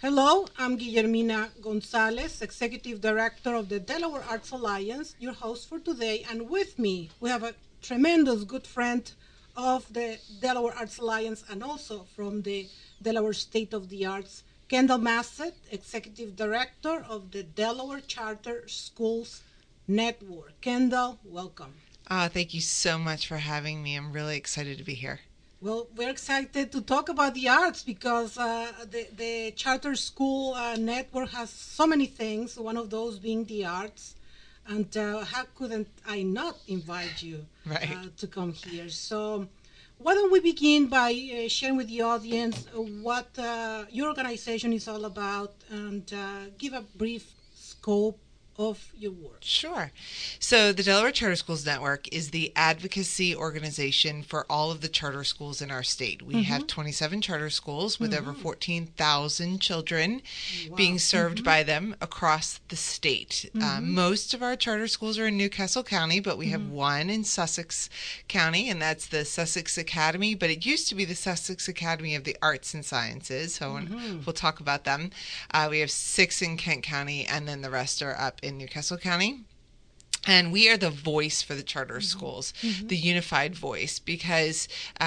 Hello, I'm Guillermina Gonzalez, Executive Director of the Delaware Arts Alliance, your host for today. And with me, we have a tremendous good friend of the Delaware Arts Alliance and also from the Delaware State of the Arts, Kendall Massett, Executive Director of the Delaware Charter Schools Network. Kendall, welcome. Thank you so much for having me. I'm really excited to be here. Well, we're excited to talk about the arts because the charter school network has so many things, one of those being the arts. And how couldn't I not invite you Right. to come here? So, why don't we begin by sharing with the audience what your organization is all about and give a brief scope of your work? Sure. So, the Delaware Charter Schools Network is the advocacy organization for all of the charter schools in our state. We have 27 charter schools with over 14,000 children Wow. being served by them across the state. Most of our charter schools are in Newcastle County, but we have one in Sussex County, and that's the Sussex Academy. But it used to be the Sussex Academy of the Arts and Sciences, so we'll talk about them. We have 6 in Kent County, and then the rest are up in Newcastle County. And we are the voice for the charter schools, the unified voice, because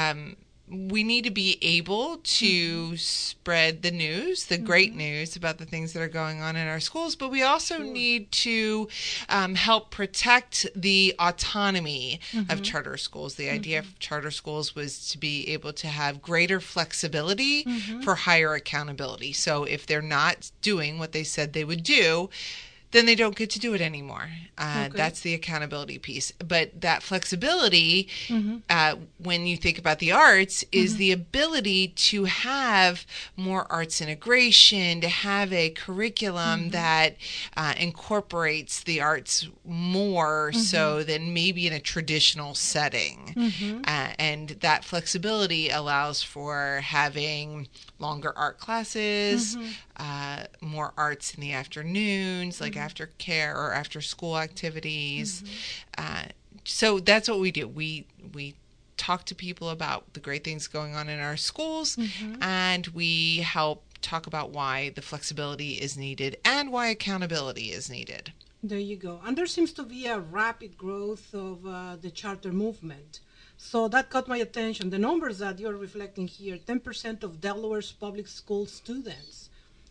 we need to be able to spread the news, the great news about the things that are going on in our schools, but we also need to help protect the autonomy of charter schools. The idea of charter schools was to be able to have greater flexibility for higher accountability. So if they're not doing what they said they would do, then they don't get to do it anymore. That's the accountability piece. But that flexibility, when you think about the arts, is the ability to have more arts integration, to have a curriculum that incorporates the arts more so than maybe in a traditional setting. And that flexibility allows for having longer art classes, more arts in the afternoons, like after care or after school activities. So that's what we do. We talk to people about the great things going on in our schools, and we help talk about why the flexibility is needed and why accountability is needed. There you go. And there seems to be a rapid growth of the charter movement. So that caught my attention. The numbers that you're reflecting here, 10% of Delaware's public school students,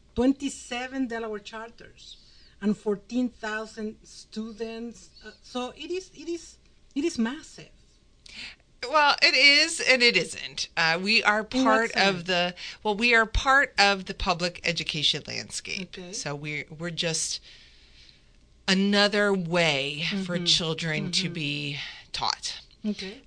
27 Delaware charters, and 14,000 students. So it is massive. Well, it is and it isn't. We are part of we are part of the public education landscape. Okay. So we're just another way for children to be taught. Okay.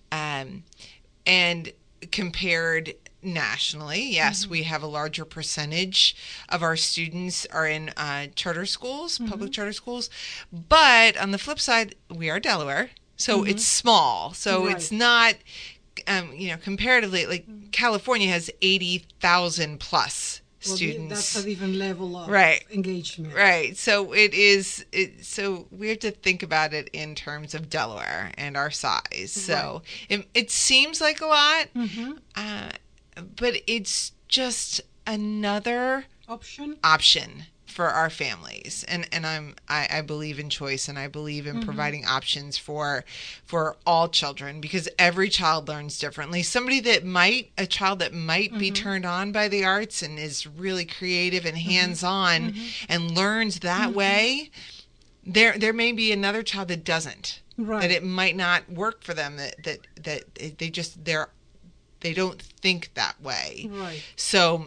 And compared nationally, yes, we have a larger percentage of our students are in charter schools, public charter schools. But on the flip side, we are Delaware, so it's small. So it's not, comparatively, like California has 80,000 plus students. That's a different level of engagement. Right. So so we have to think about it in terms of Delaware and our size. So it seems like a lot, but it's just another option for our families. And I believe in choice, and I believe in providing options for all children, because every child learns differently. A child that might be turned on by the arts and is really creative and hands-on and learns that way, there may be another child that doesn't. Right. That it might not work for them, that they don't think that way. Right. So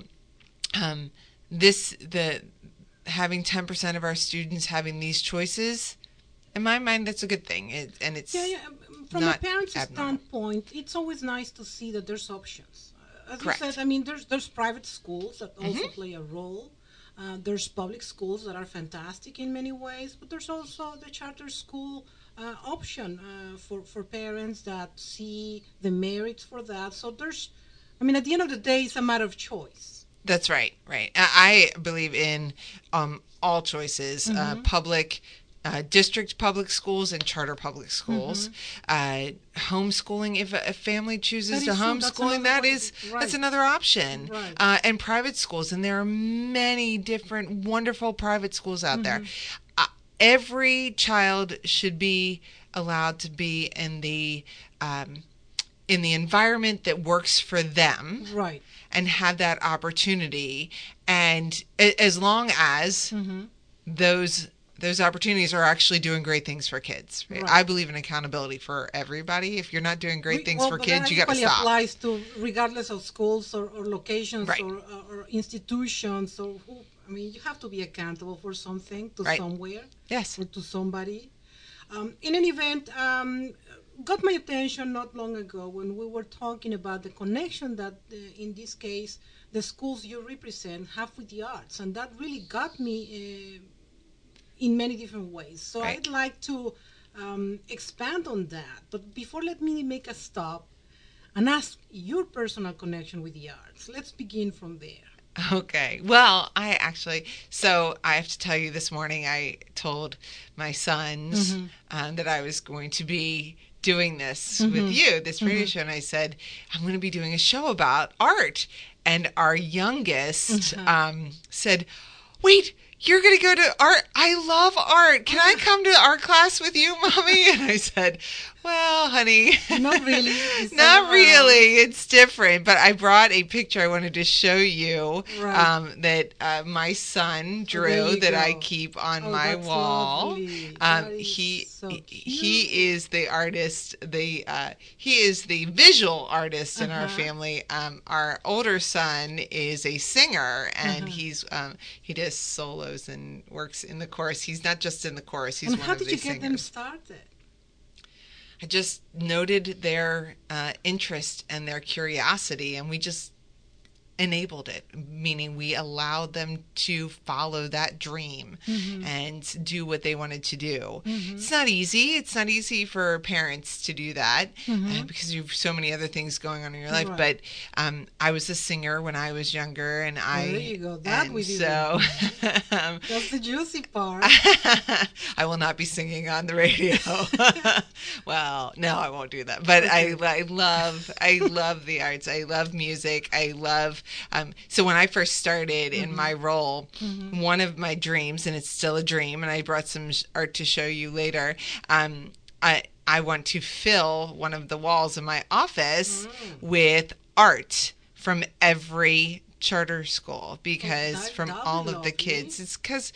having 10% of our students having these choices, in my mind, that's a good thing. It's From a parent's standpoint, it's always nice to see that there's options. As Correct. you said, I mean, there's private schools that also play a role. There's public schools that are fantastic in many ways, but there's also the charter school option for parents that see the merits for that. So at the end of the day, it's a matter of choice. That's right. I believe in all choices, public, district public schools and charter public schools. Homeschooling, if a family chooses to homeschooling, that's another option. Right. And private schools, and there are many different wonderful private schools out there. Every child should be allowed to be in the environment that works for them, right, and have that opportunity. And as long as those opportunities are actually doing great things for kids. Right? Right. I believe in accountability for everybody. If you're not doing great things for kids, you got to stop. That applies to regardless of schools or locations, right, or institutions. Or you have to be accountable for something to right, somewhere. Yes. Or to somebody. In an event, got my attention not long ago when we were talking about the connection that, in this case, the schools you represent have with the arts, and that really got me in many different ways. So right, I'd like to expand on that. But before, let me make a stop and ask your personal connection with the arts. Let's begin from there. Okay. Well, I have to tell you, this morning I told my sons that I was going to be doing this with you, this radio show, and I said, I'm going to be doing a show about art. And our youngest said, wait, you're going to go to art? I love art. Can I come to art class with you, Mommy? And I said, well, honey. Not really. Not really. It's different. But I brought a picture I wanted to show you, right, that my son drew, that I keep on my wall. He is the artist. He is the visual artist in our family. Our older son is a singer, and he does solos and works in the chorus. He's not just in the chorus. He's one of the singers. How did you get them started? I just noted their interest and their curiosity, and we just enabled it, meaning we allowed them to follow that dream and do what they wanted to do. It's not easy. It's not easy for parents to do that because you have so many other things going on in your life. Right. But I was a singer when I was younger, and there you go. That we did. So that's the juicy part. I will not be singing on the radio. Well, no, I won't do that. But okay. I love the arts. I love music. I love. So when I first started in my role, one of my dreams, and it's still a dream, and I brought some art to show you later, I want to fill one of the walls in my office with art from every charter school, because from all of the kids. It's because,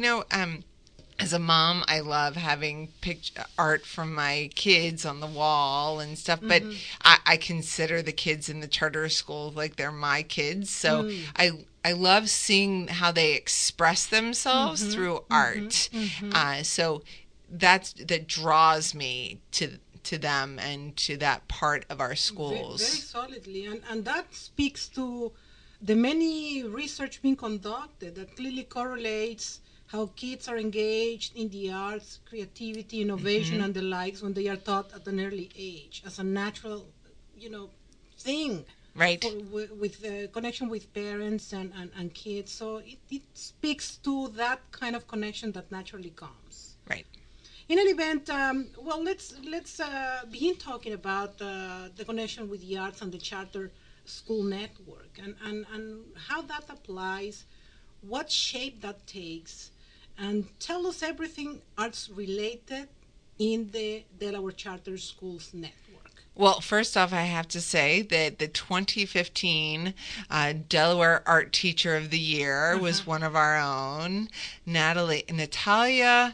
as a mom, I love having art from my kids on the wall and stuff, but I consider the kids in the charter school like they're my kids. So I love seeing how they express themselves through art. So that draws me to them and to that part of our schools. Very solidly. And that speaks to the many research being conducted that clearly correlates how kids are engaged in the arts, creativity, innovation, and the likes when they are taught at an early age as a natural, thing. Right. With the connection with parents and kids. So it speaks to that kind of connection that naturally comes. Right. In an event, let's begin talking about the connection with the arts and the charter school network and how that applies, what shape that takes, and tell us everything arts related in the Delaware Charter Schools network. Well, first off, I have to say that the 2015 Delaware Art Teacher of the Year was one of our own, Natalia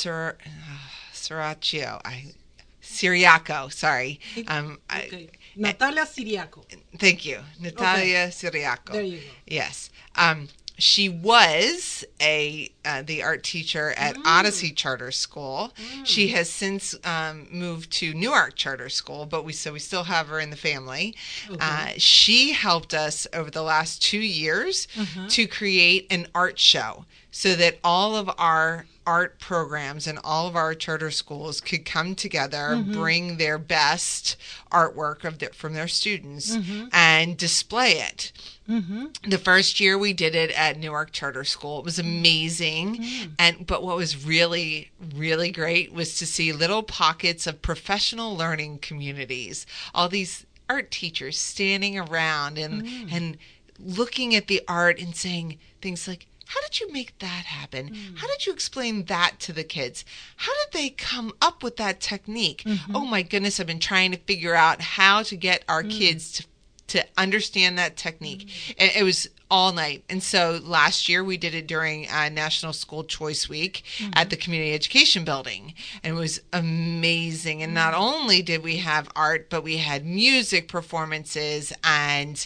Siriaco. Sorry. Okay. Natalia Siriaco. Thank you. Natalia Siriaco. There you go. Yes. She was the art teacher at Odyssey Charter School. She has since moved to Newark Charter School, but we still have her in the family. Okay. She helped us over the last 2 years to create an art show. so that all of our art programs and all of our charter schools could come together, bring their best artwork from their students and display it. The first year we did it at Newark Charter School. It was amazing. But what was really, really great was to see little pockets of professional learning communities. All these art teachers standing around and looking at the art and saying things like, how did you make that happen? How did you explain that to the kids? How did they come up with that technique? Oh my goodness, I've been trying to figure out how to get our kids to understand that technique. And it was all night. And so last year we did it during National School Choice Week at the Community Education Building. And it was amazing. And not only did we have art, but we had music performances and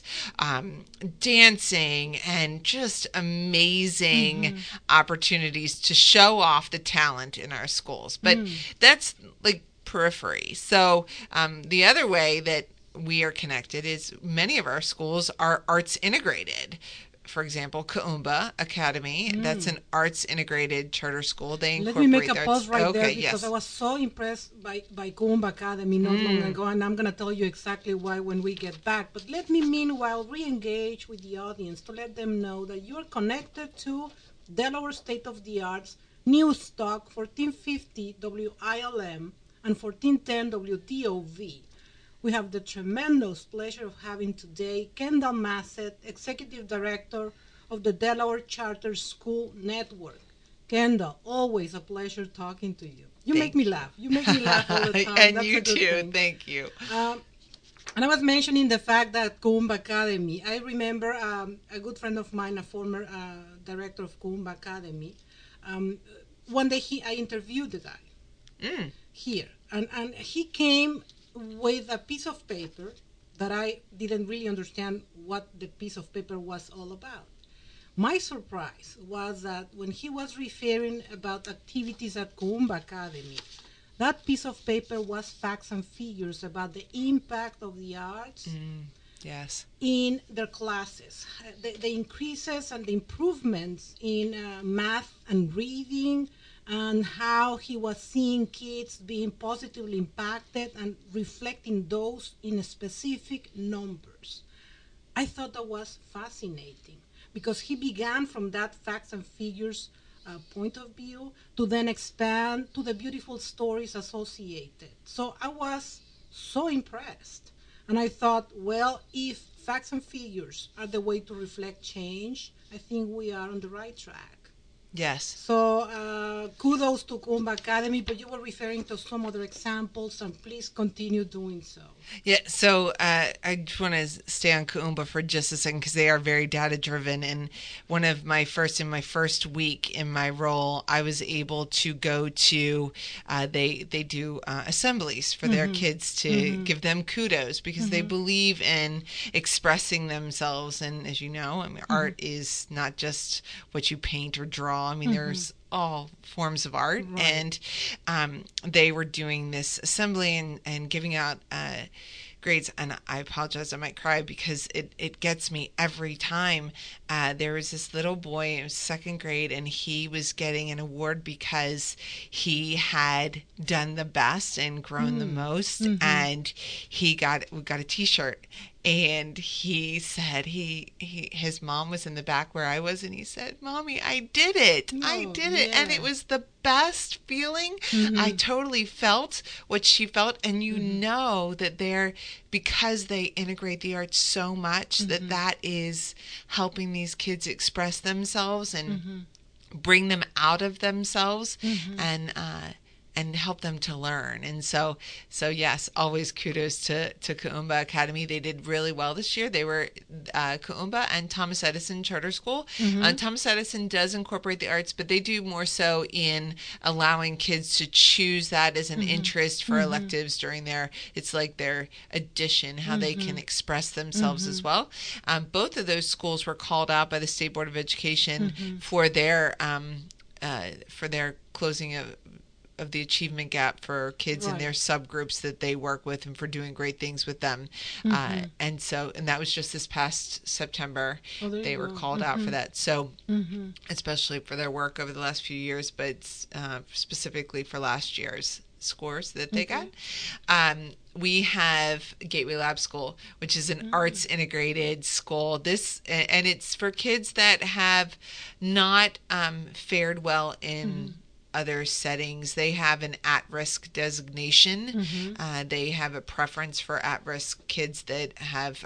dancing and just amazing opportunities to show off the talent in our schools. But that's like periphery. So the other way that we are connected is many of our schools are arts integrated. For example, Kuumba Academy, that's an arts integrated charter school. They incorporate. Let me make a pause right there because I was so impressed by Kuumba Academy not long ago, and I'm going to tell you exactly why when we get back. But let me meanwhile re-engage with the audience to let them know that you are connected to Delaware State of the Arts, News Talk, 1450 WILM and 1410 WTOV. We have the tremendous pleasure of having today Kendall Massett, Executive Director of the Delaware Charter School Network. Kendall, always a pleasure talking to you. You make me laugh. You make me laugh all the time. And that's you too. Thank you. And I was mentioning the fact that Kuumba Academy, I remember a good friend of mine, a former director of Kuumba Academy, one day I interviewed the guy here. And he came with a piece of paper that I didn't really understand what the piece of paper was all about. My surprise was that when he was referring about activities at Kuumba Academy, that piece of paper was facts and figures about the impact of the arts in their classes, the increases and the improvements in math and reading, and how he was seeing kids being positively impacted and reflecting those in specific numbers. I thought that was fascinating because he began from that facts and figures point of view to then expand to the beautiful stories associated. So I was so impressed. And I thought, well, if facts and figures are the way to reflect change, I think we are on the right track. Yes. So kudos to Kuumba Academy, but you were referring to some other examples, and please continue doing so. Yeah, so I just want to stay on Kuumba for just a second because they are very data-driven. And in my first week in my role, I was able to go to, they do assemblies for their kids to give them kudos because they believe in expressing themselves. And as you know, I mean, art is not just what you paint or draw. I mean, there's all forms of art. Right. And they were doing this assembly and giving out grades. And I apologize, I might cry because it gets me every time. There was this little boy in second grade, and he was getting an award because he had done the best and grown the most. And we got a T-shirt. And he said his mom was in the back where I was, and he said, "Mommy, I did it. I did it." And it was the best feeling. I totally felt what she felt, and you know that because they integrate the arts so much that is helping these kids express themselves and bring them out of themselves and help them to learn. And so yes, always kudos to Kuumba Academy. They did really well this year. They were Kuumba and Thomas Edison Charter School. Thomas Edison does incorporate the arts, but they do more so in allowing kids to choose that as an interest for electives during it's like their addition, how they can express themselves as well. Both of those schools were called out by the State Board of Education for their closing of of the achievement gap for kids in Right. their subgroups that they work with, and for doing great things with them. And that was just this past September. Oh, there They you were go. called out for that. So Mm-hmm. especially for their work over the last few years, but specifically for last year's scores that they got. We have Gateway Lab School, which is an arts integrated school. And it's for kids that have not fared well in other settings. They have an at-risk designation. They have a preference for at-risk kids that have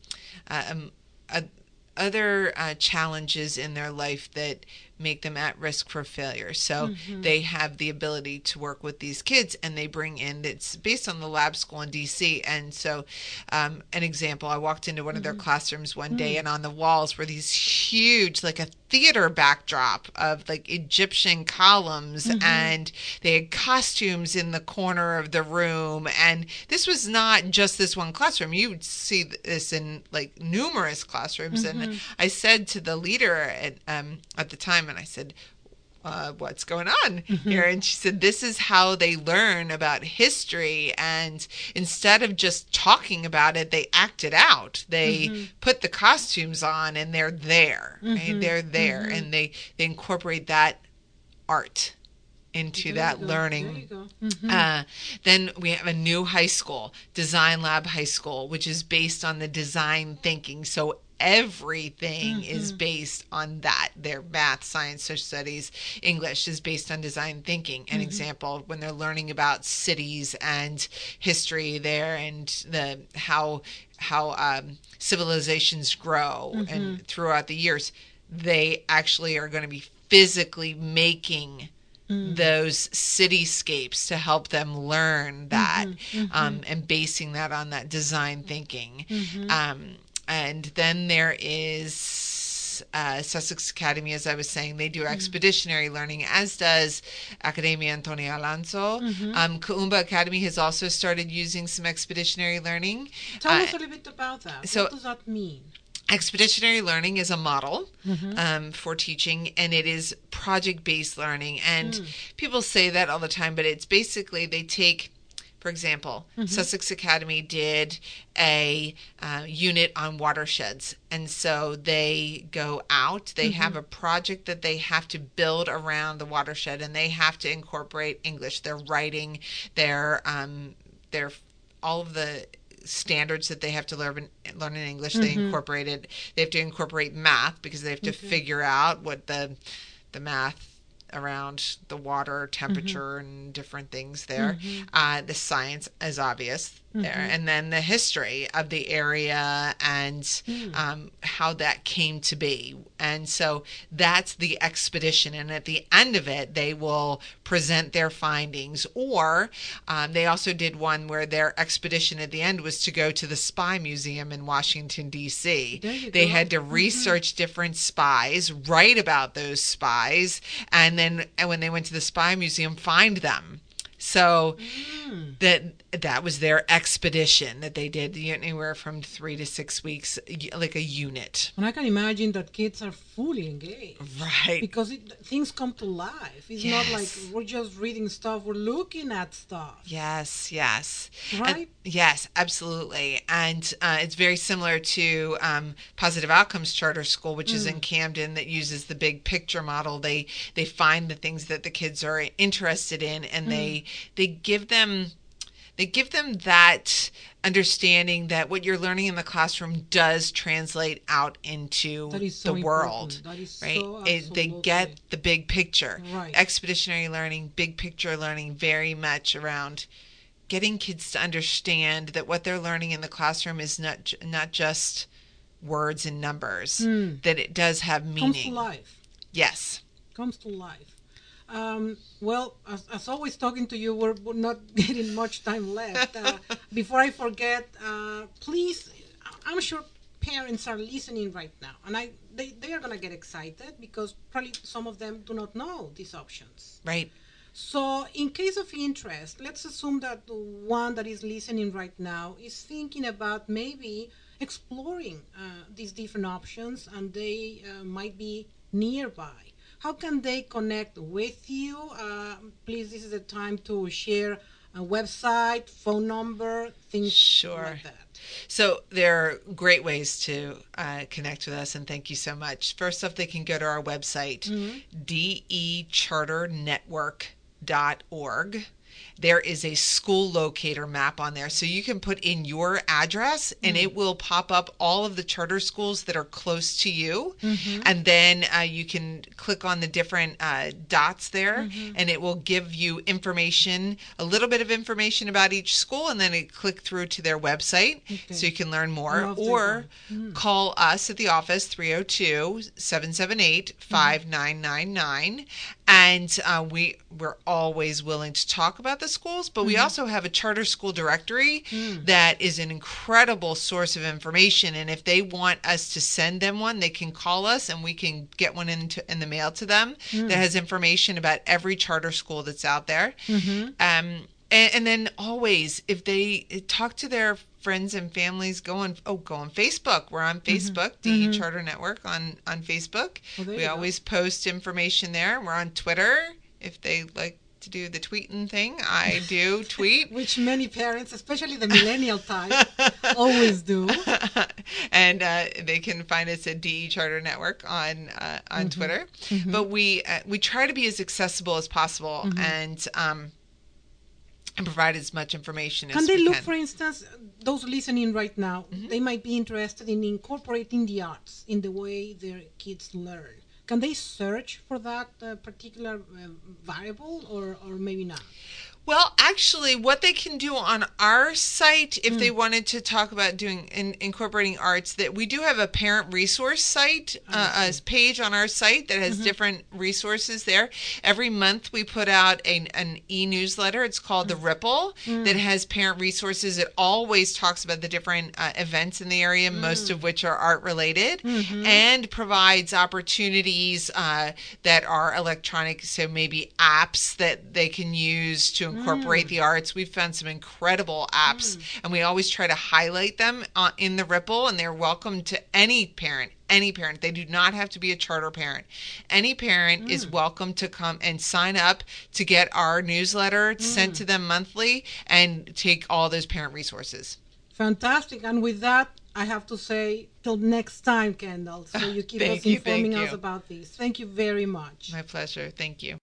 other challenges in their life that make them at risk for failure. So they have the ability to work with these kids, and they bring in, it's based on the lab school in DC. And so an example, I walked into one of their classrooms one day, and on the walls were these huge, like a theater backdrop of like Egyptian columns, and they had costumes in the corner of the room. And this was not just this one classroom. You would see this in like numerous classrooms. And I said to the leader at the time, and I said, what's going on here? And she said, this is how they learn about history. And instead of just talking about it, they act it out. They put the costumes on, and they're there. Right? They're there. And they incorporate that art into that learning. Then we have a new high school, Design Lab High School, which is based on the design thinking. So everything is based on that. Their math, science, social studies, English is based on design thinking. An example, when they're learning about cities and history there, and how civilizations grow and throughout the years, they actually are going to be physically making those cityscapes to help them learn that, and basing that on that design thinking. And then there is Sussex Academy, as I was saying. They do expeditionary learning, as does Academia Antonio Alonso. Kuumba Academy has also started using some expeditionary learning. Tell us a little bit about that. So, what does that mean? Expeditionary learning is a model for teaching, and it is project-based learning. And people say that all the time, but it's basically they take, for example, Sussex Academy did a unit on watersheds. And so they go out, they have a project that they have to build around the watershed, and they have to incorporate English. They're writing, their all of the standards that they have to learn in English, they incorporated. They have to incorporate math, because they have to figure out what the math around the water temperature and different things there. The science is obvious there, and then the history of the area and how that came to be. And so that's the expedition, and at the end of it they will present their findings. Or they also did one where their expedition at the end was to go to the Spy Museum in Washington, D.C. They had to research different spies, write about those spies, and then when they went to the Spy Museum, find them. So that was their expedition that they did, anywhere from 3 to 6 weeks, like a unit. And I can imagine that kids are fully engaged. Right. Because things come to life. It's not like we're just reading stuff, we're looking at stuff. Yes. Right? And, yes, absolutely. And it's very similar to Positive Outcomes Charter School, which is in Camden, that uses the big picture model. They find the things that the kids are interested in, and they give them that understanding that what you're learning in the classroom does translate out into the world. That is right? so They get the big picture. Right. Expeditionary learning, big picture learning, very much around getting kids to understand that what they're learning in the classroom is not just words and numbers, that it does have meaning. Comes to life. Yes. Comes to life. Well, as always, talking to you, we're not getting much time left. Before I forget, please, I'm sure parents are listening right now, and they are going to get excited, because probably some of them do not know these options. Right. So in case of interest, let's assume that the one that is listening right now is thinking about maybe exploring these different options, and they might be nearby. how can they connect with you? Please, this is the time to share a website, phone number, things like that. So there are great ways to connect with us, and thank you so much. First off, they can go to our website, decharternetwork.org. There is a school locator map on there. So you can put in your address and it will pop up all of the charter schools that are close to you. And then you can click on the different dots there and it will give you information, a little bit of information about each school, and then it click through to their website so you can learn more. Or call us at the office, 302-778-5999. And we're always willing to talk about the schools, but we also have a charter school directory that is an incredible source of information. And if they want us to send them one, they can call us and we can get one in the mail to them that has information about every charter school that's out there. And then always, if they talk to their friends and families, go on Facebook. We're on Facebook, DE Charter Network on Facebook. We always post information there. We're on Twitter. If they like to do the tweeting thing, I do tweet. Which many parents, especially the millennial type, always do. And they can find us at DE Charter Network on Twitter. But we try to be as accessible as possible and provide as much information as we can. Can they look, for instance, those listening right now, they might be interested in incorporating the arts in the way their kids learn. Can they search for that particular variable or maybe not? Well, actually, what they can do on our site, if they wanted to talk about incorporating arts, that we do have a parent resource site, a page on our site that has different resources there. Every month we put out an e-newsletter. It's called The Ripple that has parent resources. It always talks about the different events in the area, most of which are art related, and provides opportunities that are electronic, so maybe apps that they can use to incorporate the arts. We've found some incredible apps, and we always try to highlight them in the Ripple, and they're welcome to any parent. Any parent. They do not have to be a charter parent. Any parent is welcome to come and sign up to get our newsletter sent to them monthly and take all those parent resources. Fantastic. And with that, I have to say, till next time, Kendall. So you keep informing us about this. Thank you very much. My pleasure. Thank you.